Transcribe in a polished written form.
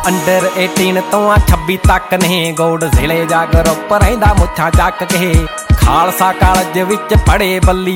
Under 18 ਤੋਂ 26 ਤੱਕ ਨਹੀਂ ਗੋਲਡ ਜ਼ਿਲ੍ਹੇ ਜਾ ਗਰੁੱਪ ਰਹਿੰਦਾ ਮੁੱਛਾਂ ਚੱਕ ਕੇ। ਖਾਲਸਾ ਕਾਲਜ ਵਿੱਚ ਪੜ੍ਹੇ ਬੱਲੀ